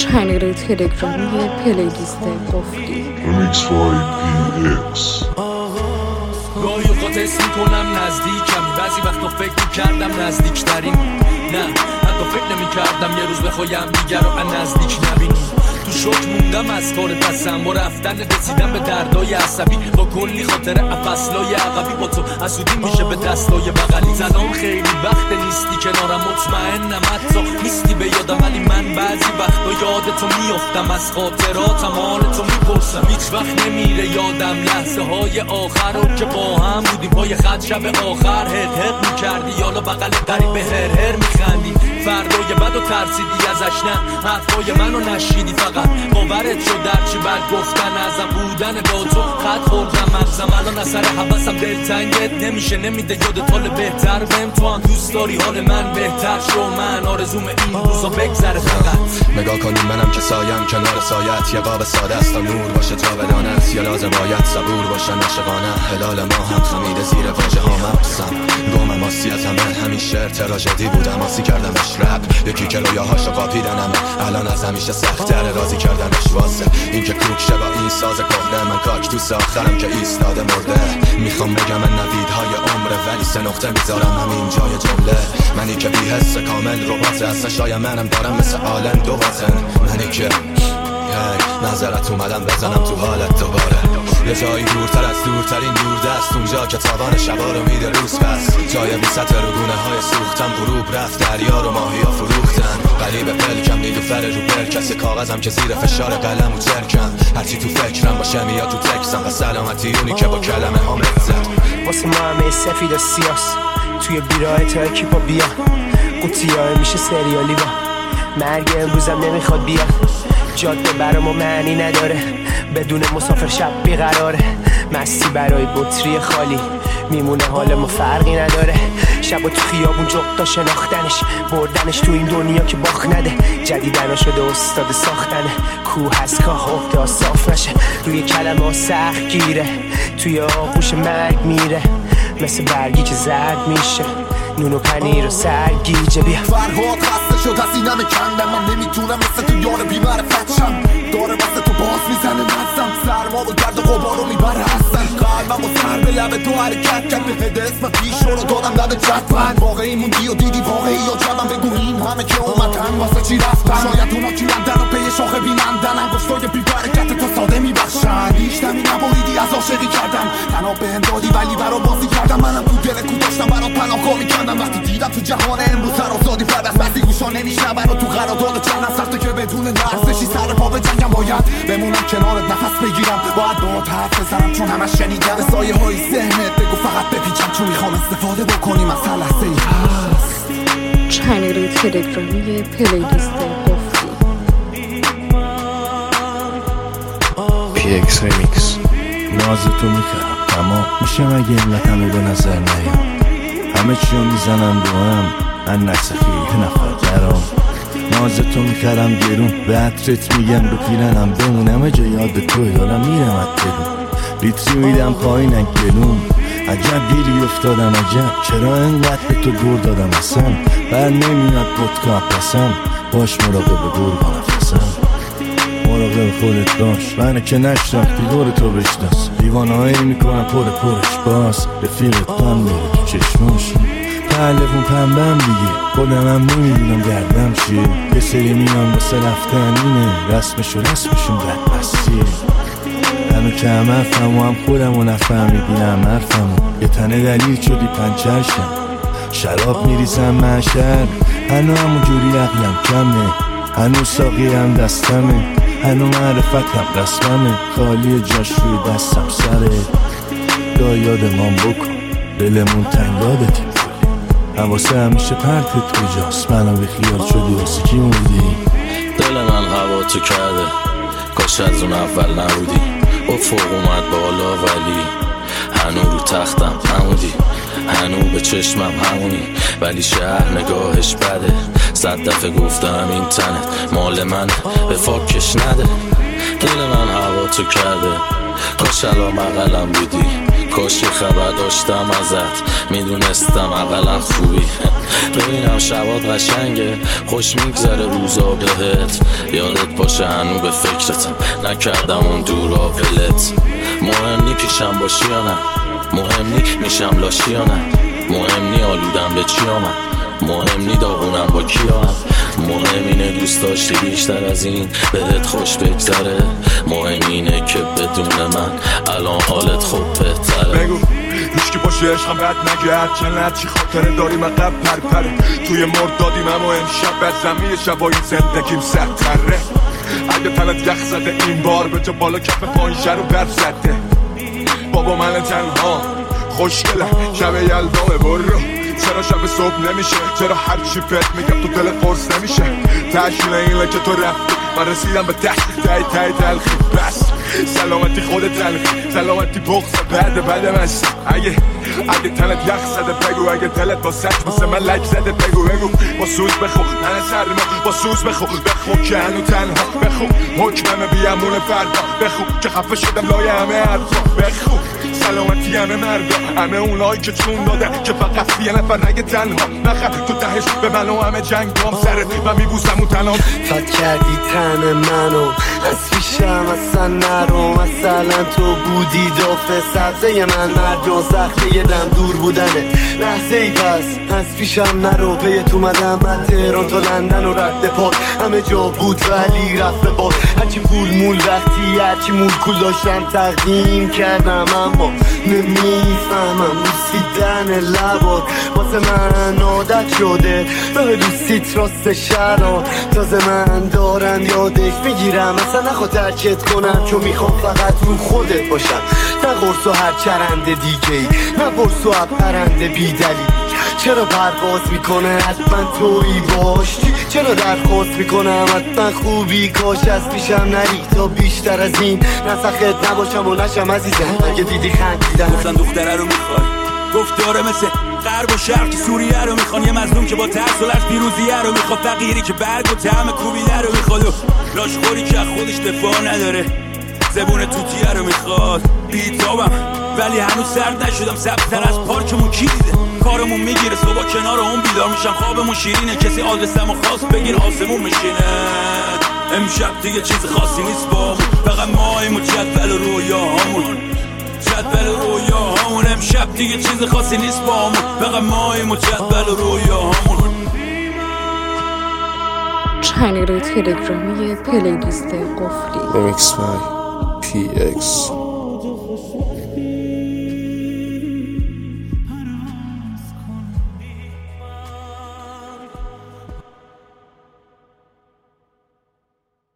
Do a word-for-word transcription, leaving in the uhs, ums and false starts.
چنل تلگرامی پلیلیست قفلی Remix by پی ایکس. گاهی اوقات حس میکنم نزدیکمی، بعضی وقتا فکر میکردم نزدیکترین، نه حتی فکر نمیکردم یه روز بخوایم دیگر رو از نزدیک نبینیم. تو شوک موندم از کار دستم با رفتن رسیدم به دردای عصبی، با کلی خاطره افصلای عقبی، با تو حسودی میشه به دستای بغلی. زنان خیلی وقت نیستی کنارم، مطمئنم حتی نیستی به یادم، ولی من بعضی وقتا یاد تو میافتم، از خاطراتم حال تو میپرسم. هیچ وقت نمیره یادم لحظه های آخر رو که با هم بودیم پای خط شب آخر، هد هد میکردی یالا بغل قریب به هر هر میخندی، فردای بد و ترسیدی ازش، نه حرفای منو نشیدی، فقط باورت شد در چی بد گفتن ازم بودن با تو خط خوردم مغزم. الان اثر حواسم دلتنگت نمیشه، نمیده یادت حال بهتر بهم، تو هم دوست داری حال من بهتر شو، من آرزوم این روزا بگذره فقط. نگاه کنیم منم که سایم کنار سایت، یه قاب ساده است تا نور باشه تا بدانست، یا لازم باید صبور باشه عاشقانه، هلال ما هم خمیده زیر واژه ها مبسم، گم ماسی از همه همین شعر تراژدی بودم، آسی کردمش رپ، یکی که رویاهاشو قاپیدنم الان از همیشه سخت‌تره راضی کردنش واسه این که کوک شه با این ساز کهنه، من کاکتوس آخرم که ایستاده مرده، میخوام بگم من نویدهای عمره ولی سه نقطه میذارم همین جای جمله، منی که بی حس کامل رو بازه اصلا شاید منم دارم مثل آلن دو وزن، منی که نظرت اومدم بزنم تو حالت دوباره، یه جایی دورتر از دورترین دور دست، اونجا که تابان شبا رو میده روز پس، جای بی سطر رو گونه های سوختم، غروب رفت دریا رو ماهی ها فروختن، قریب پلکم نیلوفر رو بر کسی کاغذم که زیر فشار قلم و چرکم، هرچی تو فکرم باشه میاد تو تکسم و سلامتی اونی که با کلمه ها مزد واسه ما همه سفید و سیاس توی بیراه تا اکیپا بیا، قوطی های میشه سریالی با مرگ امروزم نمیخواد بیا، جاده برا ما معنی نداره بدون مسافر شب بیقراره، مستی برای بطری خالی میمونه حال ما فرقی نداره، شب و تو خیابون جغدا شناختنش، بردنش تو این دنیا که باخ نده، جدیدنا شده استاد ساختنه، کوه هست که عهده صاف نشه، روی کلمه ها سخت گیره، توی آغوش مرگ میره، مثل برگی که زرد میشه، نون و پنیر و سرگیجه بیا. فرهاد خسته شد از اینم کندم، من نمیتونم مثل تو یار بی‌معرفت شم، داره مثل تو باز میزنه مزم، سرما و گرد غبارو میبره هستن، قلبم و سر به لب تو حرکت کرد، به هد اسم پیش رو دادم لب جدول، واقعی موندی و دیدی واقعی یا جمعم، بگو این همه که اومدن واسه چی رفتن، شاید اونا کی رندن و پی شاخه بینندن، انگشتای بی برکت تو ساده میبخشن، هیچ نمی نبایدی از عاشقی کردن، تنها بهم دادی ولی برا بازی کردم، منم تو دل کو داشتم برات پناهگاه میکردم، وقتی دیدم تو جهان امروز سر آزادی بعد از بستی گوشا نمیشنون و تو قرارداد چندم سخته که بدون لرزشی سر پا به جنگم، باید بمونم کنارت نفس بگیرم، باید باهات حرف بزنم چون همش شنیدم، به سایه های ذهنت بگو فقط بپیچم، چون میخوام استفاده بکنیم از هر لحظه ای هست. چنل تلگرامی پلیلیست قفلی پی ایکس ریمیکس. ناز تو میکرم اما میشه مگه اینقدر همه به نظر نیام، همه چیو میزنم رو هم من نسخی یه نفر درام، ناز تو میکرم گرون به عطرت میگم به پیرنم بمونم جا یاد توی دارم میرم اترون، لیتری میدم پایینن گلون، عجب گیری افتادم عجب چرا انقدر به تو دور دادم اصلا، بر نمیاد بودکا پسم باش مراقب دور بنفسم، مراقب خودت باش منه که نشناختی دور تو بشناس، دیوانه هایی میکنم پر پرش باز، رفیقت پن میره تو چشماش، پهلوون پنبم دیگه خودم هم نمیدونم گردم چیه، یه سری میان واسه رفتن اینه رسمش و رسمشون بد بستیه، همه که هم حرفم و هم خودم و نفهمیدی هم حرفم و یه تنه دلیل شدی پنچرشم، شراب میریزم محشر هنو همون جوری عقلم کمه، هنو ساقی هم دستمه، هنو معرفتم رسممه، خالی جاش روی دستم سره، دا یادمان بکن دلمون تنگ یادتیم کلی، حواسه همیشه پرتت کجاست، منو به خیال شدی واسه کی موندی، دل من هوا تو کرده کاش از اون اول نبودی، افق اومد بالا ولی هنو رو تختم همونی، هنو به چشمم همونی، ولی شهر نگاهش بده، صد دفعه گفتم این تنت مال من به فاکش نده، دل من هوا تو کرده کاش الان مقلم بودی، کاش یه خبر داشتم ازت میدونستم اقلا خوبی ببینم شبات قشنگه خوش میگذره روزا بهت یادت باشه هنو به فکرتم نکردم اون دورا ولت مهم نی پیشم باشی یا نه مهم نی میشم لاشی یا نه مهم نی آلودم به چی آمد مهم نی داغونم با کی هم مهم اینه دوست داشتی بیشتر از این بهت خوش بگذره مهم اینه که بدون من الان حالت خوب بهتره بگو هیچکی باشه عشقم بد نگرد چنت چی خاطره داریم عقب پرپره توی مرد دادیم اما امشب بر زمین شبای زندگیم سرتره اگه تنت یخ زده این بار به جا بالا کف پایین شر و برف زده بابا من تنها خوشگله شب یلدامه برو چرا شب صبح نمیشه چرا هر چی فکر میگم تو دل قرص نمیشه تشکیل اینه که تو رفتی من رسیدم به ته ته ته تلخی بس سلامتی خود تلخی سلامتی بغض بعد بعد مست اگه اگه تنت یخ زده بگو اگه دلت با سچ واسه من لک زده بگو بگو با سوز بخو من سرما با سوز بخو بخو که هنو تنها بخو حکمم بیامون فردا بخو که خفه شدم لای همه حرفا بخو سلامتی همه مردا همه اونایی که چون دادن که فقط یه نفر نگه تنها نخر تو دهش به من و همه جنگ دام سرت و میبوسم اون تنام فکر کردی تن منو از پیشم اصلا نرو مثلا تو بودی دافه سبزه من مردم سخته یه دم دور بودنه لحظه ای پس از پیشم نرو بیت اومدم من تهران تا لندن و رد پاد همه جا بود ولی رفت به باد هرچی پول مول وقتی هرچی مول کول داشتم تقدیم کردم اما نمیفهمم بوسیدن لبات واسه من عادت شده راه دوستیت راست شرا تازه من دارم یادش میگیرم مثلا نخواه ترکت کنم چون میخوام فقط رو خودت باشم نه قرص و هر چرنده دیگه نه برس و پرنده بی دلیل چرا پرواز میکنه حتما تویی باشی چرا درخواست میکنم حتما خوبی کاش از پیشم نری تا بیشتر از این نسخت نباشم و نشم عزیزم اگه دیدی خندیدم گفتن دختره رو میخوای گفت داره مثل غرب و شرق که سوریه رو میخوان یه مظلوم که با ترس و لرز پیروزیه رو میخواد فقیری که برگ و طعم کوبیده رو میخواد و لاشخوری که از خودش دفاع نداره زبون توتیه رو میخواد بیتابم ولی هنوز سرد نشدم سبزتر از پارکمون کی دیده کارمون میگیره صبح کنار اون بیدار میشم خوابمون شیرینه کسی آدرسمو خواست بگیر آسمون میشینه امشب دیگه چیز خاصی نیست با فقط ماهیم و جدول و رویاهامون جدول و رویاهامون امشب دیگه چیز خاصی نیست با همون فقط ماهیم و جدول و رویاهامون چنل تلگرامی پلیلیست قفلی Remix by پی اکس